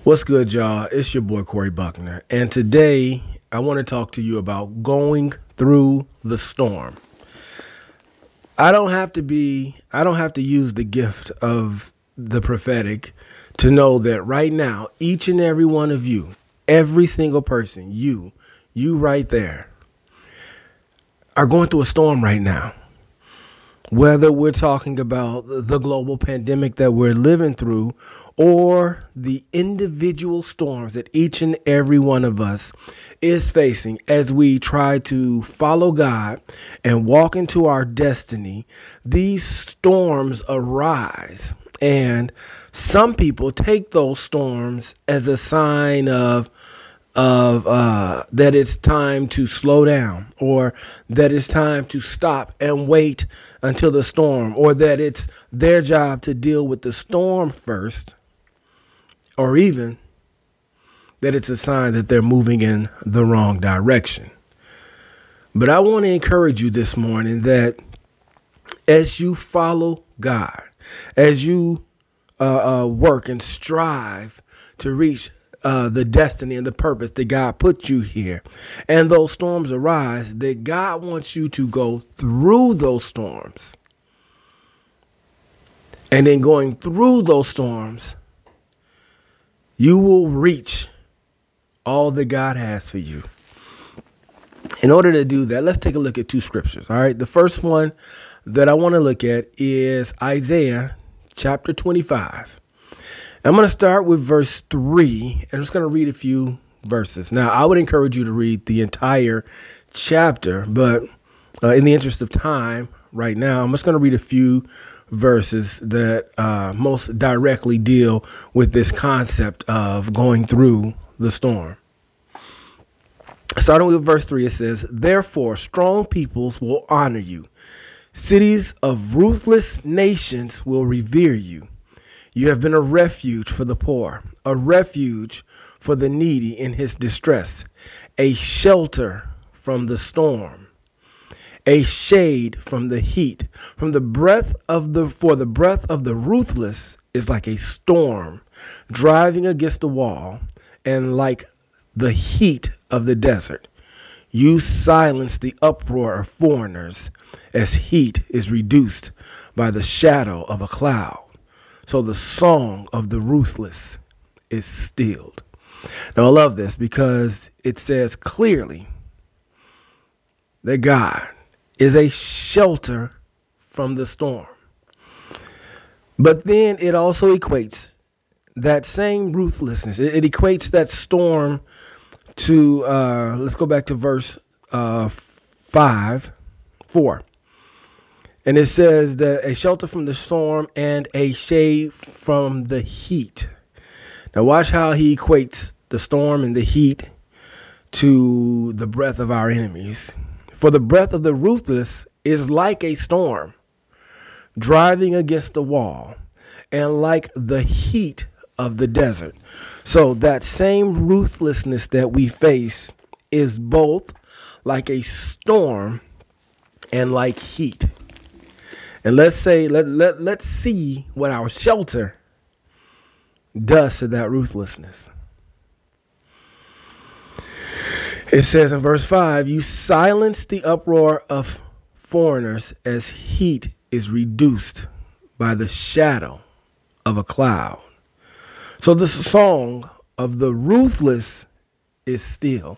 What's good, y'all? It's your boy Corey Buckner, and today I want to talk to you about going through the storm. I don't have to use the gift of the prophetic to know that right now, each and every one of you, every single person, you right there, are going through a storm right now. Whether we're talking about the global pandemic that we're living through or the individual storms that each and every one of us is facing as we try to follow God and walk into our destiny, these storms arise. And some people take those storms as a sign of that it's time to slow down, or that it's time to stop and wait until the storm, or that it's their job to deal with the storm first, or even that it's a sign that they're moving in the wrong direction. But I want to encourage you this morning that as you follow God, as you work and strive to reach the destiny and the purpose that God put you here, and those storms arise, that God wants you to go through those storms. And then going through those storms, you will reach all that God has for you. In order to do that, let's take a look at two scriptures. All right. The first one that I want to look at is Isaiah chapter 25. I'm going to start with verse 3, and I'm just going to read a few verses. Now, I would encourage you to read the entire chapter, but in the interest of time right now, I'm just going to read a few verses that most directly deal with this concept of going through the storm. Starting with verse 3, it says, "Therefore, strong peoples will honor you. Cities of ruthless nations will revere you. You have been a refuge for the poor, a refuge for the needy in his distress, a shelter from the storm, a shade from the heat, for the breath of the ruthless is like a storm driving against the wall, and like the heat of the desert. You silence the uproar of foreigners as heat is reduced by the shadow of a cloud. So the song of the ruthless is stilled." Now, I love this because it says clearly that God is a shelter from the storm. But then it also equates that same ruthlessness. It equates that storm to, let's go back to verse 4. And it says that a shelter from the storm and a shade from the heat. Now watch how he equates the storm and the heat to the breath of our enemies. For the breath of the ruthless is like a storm driving against the wall, and like the heat of the desert. So that same ruthlessness that we face is both like a storm and like heat. And let's see what our shelter does to that ruthlessness. It says in verse 5, "You silence the uproar of foreigners as heat is reduced by the shadow of a cloud." So the song of the ruthless is still.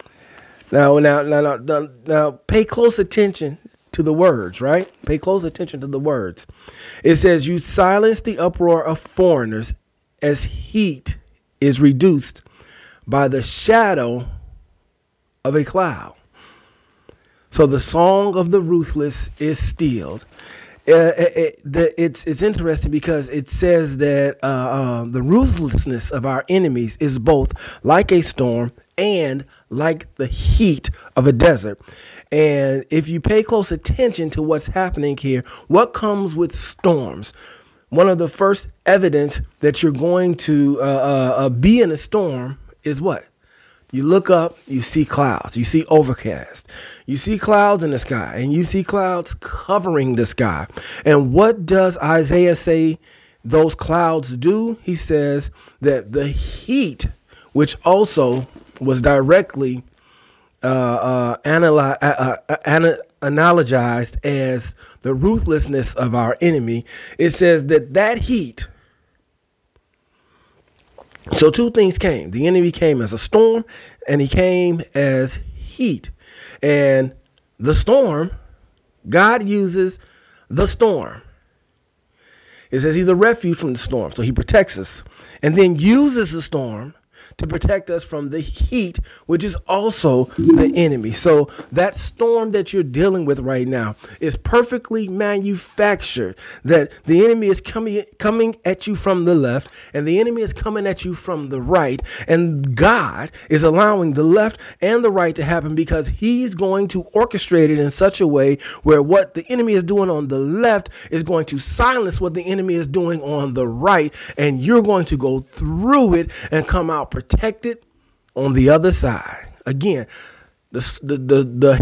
Now, pay close attention to the words, right? Pay close attention to the words. It says, "You silence the uproar of foreigners as heat is reduced by the shadow of a cloud." So the song of the ruthless is stilled. It's interesting because it says that the ruthlessness of our enemies is both like a storm and like the heat of a desert. And if you pay close attention to what's happening here, what comes with storms? One of the first evidence that you're going to be in a storm is what? You look up, you see clouds, you see overcast, you see clouds in the sky, and you see clouds covering the sky. And what does Isaiah say those clouds do, he says that the heat, which also was directly analogized as the ruthlessness of our enemy, it says that heat. So two things came. The enemy came as a storm, and he came as heat. And the storm, God uses the storm. It says he's a refuge from the storm, so he protects us, and then uses the storm to protect us from the heat, which is also the enemy. So that storm that you're dealing with right now is perfectly manufactured, that the enemy is coming at you from the left, and the enemy is coming at you from the right, and God is allowing the left and the right to happen because he's going to orchestrate it in such a way where what the enemy is doing on the left is going to silence what the enemy is doing on the right, and you're going to go through it and come out protected on the other side. Again, the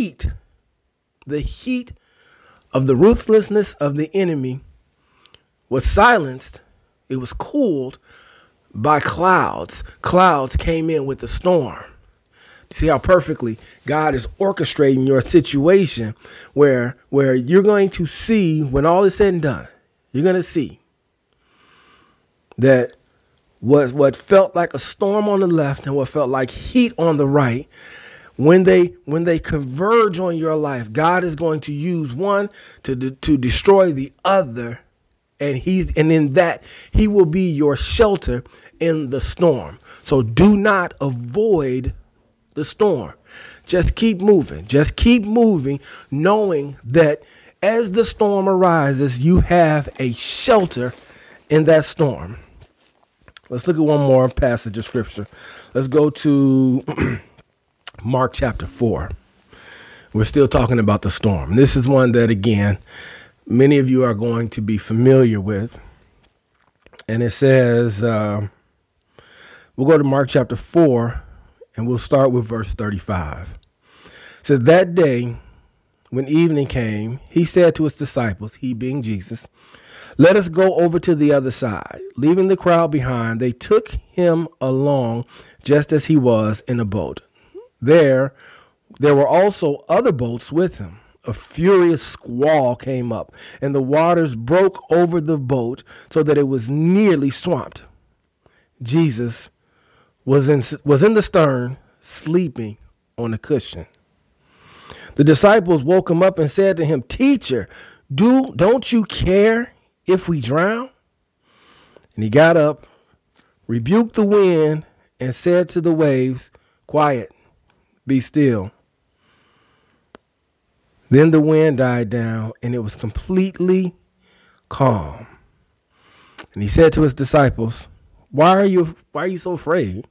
heat of the ruthlessness of the enemy was silenced. It was cooled by clouds. Clouds came in with the storm. See how perfectly God is orchestrating your situation where you're going to see, when all is said and done, you're going to see that what felt like a storm on the left and what felt like heat on the right, when they converge on your life, God is going to use one to destroy the other, and in that he will be your shelter in the storm. So do not avoid the storm. Just keep moving. Just keep moving, knowing that as the storm arises, you have a shelter in that storm. Let's look at one more passage of scripture. Let's go to Mark chapter 4. We're still talking about the storm. This is one that, again, many of you are going to be familiar with. And it says, we'll go to Mark chapter 4, and we'll start with verse 35. It says, that day, when evening came, he said to his disciples, he being Jesus, let us go over to the other side. Leaving the crowd behind, they took him along just as he was in a boat. There were also other boats with him. A furious squall came up, and the waters broke over the boat so that it was nearly swamped. Jesus was in the stern, sleeping on a cushion. The disciples woke him up and said to him, Teacher, don't you care if we drown? And he got up, rebuked the wind, and said to the waves, Quiet, be still. Then the wind died down, and it was completely calm. And he said to his disciples, Why are you so afraid?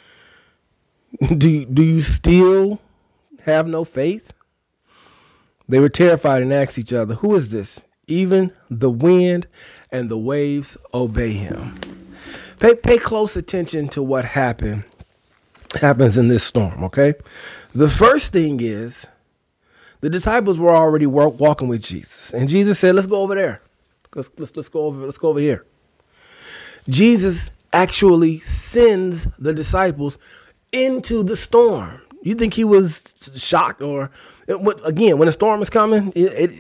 Do you still have no faith? They were terrified and asked each other, Who is this? Even the wind and the waves obey him. Pay close attention to what happens in this storm, okay? The first thing is the disciples were already walking with Jesus, and Jesus said, "Let's go over there. Let's go over here." Jesus actually sends the disciples into the storm. You think he was shocked, or again, when a storm is coming,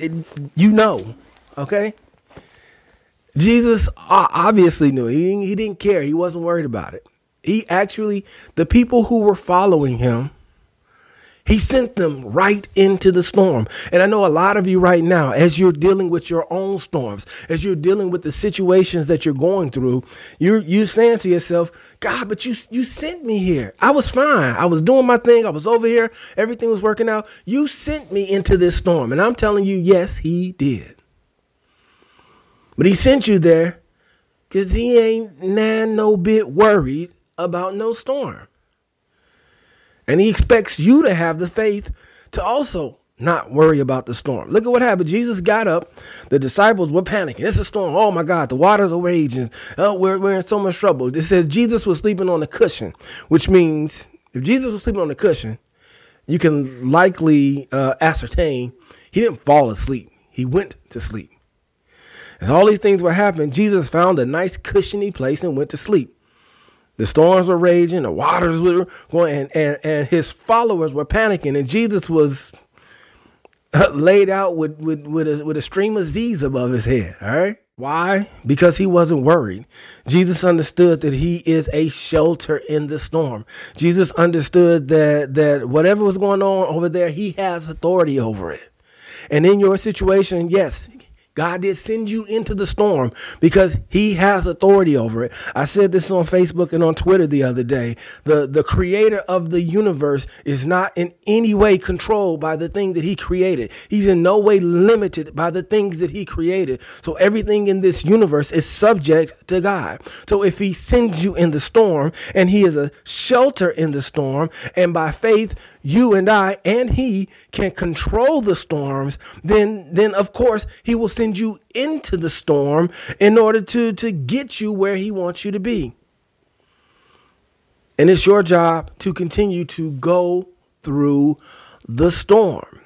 okay? Jesus obviously knew. He didn't care. He wasn't worried about it. The people who were following him, he sent them right into the storm. And I know a lot of you right now, as you're dealing with your own storms, as you're dealing with the situations that you're going through, you're saying to yourself, God, but you sent me here. I was fine. I was doing my thing. I was over here. Everything was working out. You sent me into this storm. And I'm telling you, yes, he did. But he sent you there because he ain't no bit worried about no storm. And he expects you to have the faith to also not worry about the storm. Look at what happened. Jesus got up. The disciples were panicking. It's a storm. Oh, my God. The waters are raging. Oh, we're in so much trouble. It says Jesus was sleeping on a cushion, which means if Jesus was sleeping on a cushion, you can likely ascertain he didn't fall asleep. He went to sleep. As all these things were happening, Jesus found a nice cushiony place and went to sleep. The storms were raging, the waters were going, and his followers were panicking, and Jesus was laid out with a stream of Z's above his head. All right. Why? Because he wasn't worried. Jesus understood that he is a shelter in the storm. Jesus understood that whatever was going on over there, he has authority over it. And in your situation, yes, God did send you into the storm because he has authority over it. I said this on Facebook and on Twitter the other day. The creator of the universe is not in any way controlled by the thing that he created. He's in no way limited by the things that he created. So everything in this universe is subject to God. So if he sends you in the storm and he is a shelter in the storm, and by faith, you and I and he can control the storms, then of course he will send you into the storm in order to get you where he wants you to be. And it's your job to continue to go through the storm.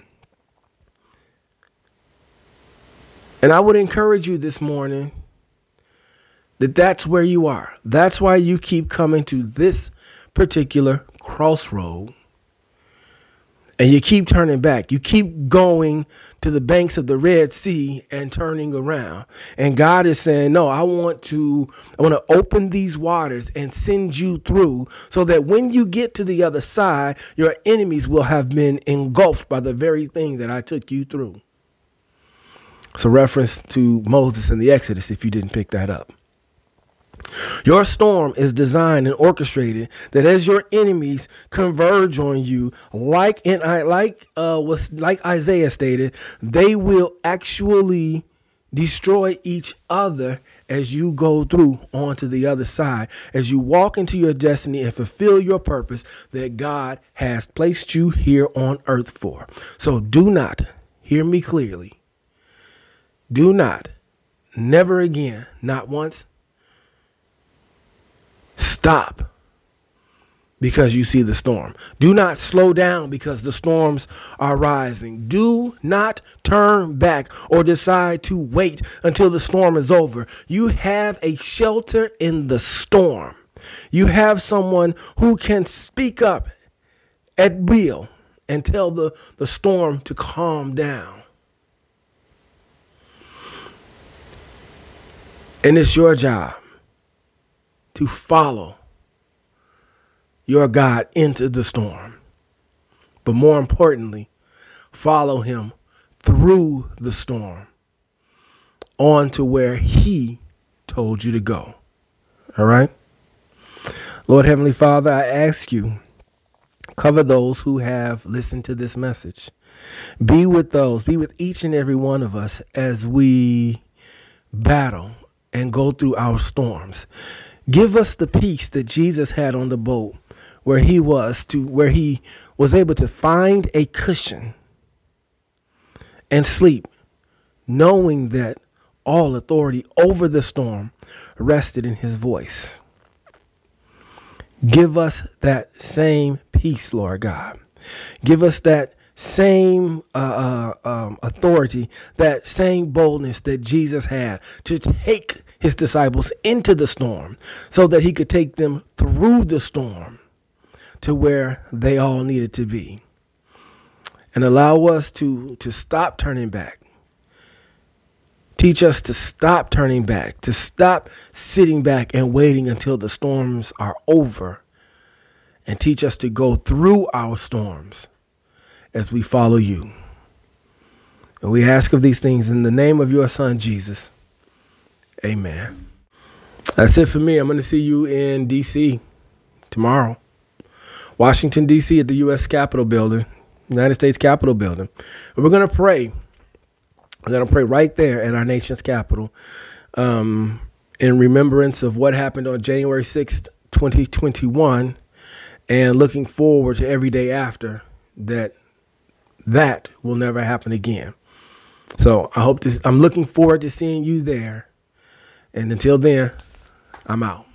And I would encourage you this morning that that's where you are. That's why you keep coming to this particular crossroad. And you keep turning back. You keep going to the banks of the Red Sea and turning around. And God is saying, no, I want to open these waters and send you through so that when you get to the other side, your enemies will have been engulfed by the very thing that I took you through. It's a reference to Moses in the Exodus, if you didn't pick that up. Your storm is designed and orchestrated that as your enemies converge on you, like Isaiah stated, they will actually destroy each other as you go through onto the other side, as you walk into your destiny and fulfill your purpose that God has placed you here on earth for. So do not, hear me clearly, do not, never again, not once, stop because you see the storm. Do not slow down because the storms are rising. Do not turn back or decide to wait until the storm is over. You have a shelter in the storm. You have someone who can speak up at will and tell the storm to calm down. And it's your job to follow your God into the storm. But more importantly, follow him through the storm on to where he told you to go. All right? Lord Heavenly Father, I ask you, cover those who have listened to this message. Be with each and every one of us as we battle and go through our storms. Give us the peace that Jesus had on the boat where he was able to find a cushion and sleep, knowing that all authority over the storm rested in his voice. Give us that same peace, Lord God. Give us that same authority, that same boldness that Jesus had to take his disciples into the storm so that he could take them through the storm to where they all needed to be. And allow us to stop turning back. Teach us to stop turning back, to stop sitting back and waiting until the storms are over. And teach us to go through our storms as we follow you. And we ask of these things in the name of your son, Jesus. Amen. That's it for me. I'm going to see you in D.C. tomorrow. Washington, D.C. at the U.S. Capitol building, United States Capitol building. And we're going to pray. We're going to pray right there at our nation's capital in remembrance of what happened on January 6th, 2021, and looking forward to every day after that will never happen again. So I'm looking forward to seeing you there. And until then, I'm out.